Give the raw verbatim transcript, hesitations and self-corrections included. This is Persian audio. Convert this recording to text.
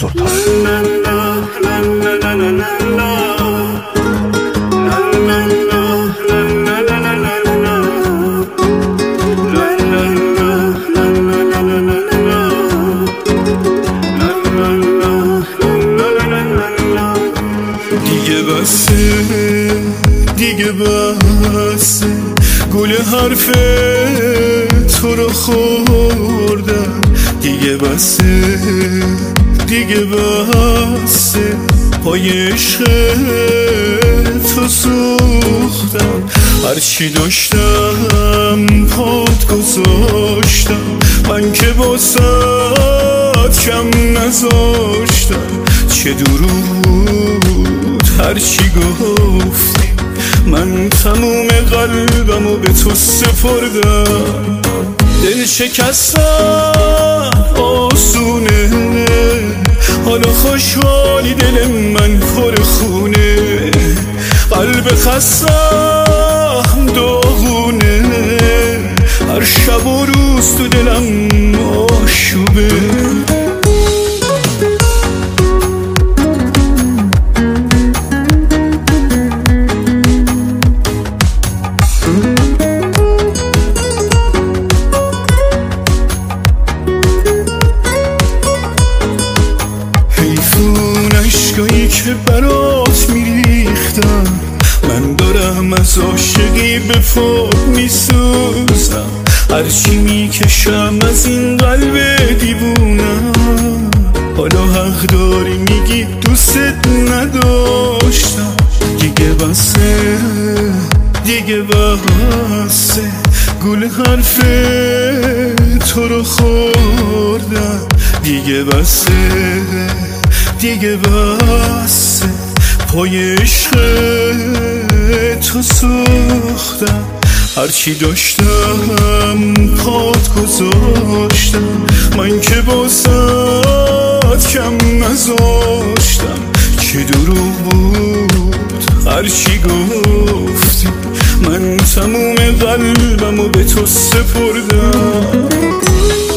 سلطان. دیگه بسه دیگه بسه گل حرف تو رو خوردم. دیگه بسه دیگه بسه پای عشق تو سوختم. هرچی داشتم پات گذاشتم، من که باسات کم نذاشتم. چه دروغ بود هرچی گفتی، من تموم قلبمو به تو سپردم. دل شکستم آسونه، حالا خوشحالی دل من پر خونه. قلب خستم داغونه، هر شب و روز تو دلم آشوبه. اشکایی که برات میریختم، من دارم از عاشقی به فوق میسوزم. هرچی میکشم از این قلب دیوونم، حالا حق داری میگی دوست نداشتم. دیگه بسه دیگه بسه گل حرف تو رو خوردم. دیگه بسه دیگه بسه پای عشق تو سوختم. هرچی داشتم پات گذاشتم، من که باسات کم نذاشتم. چه دروغ بود هرچی گفتی، من تموم قلبمو به تو سپردم.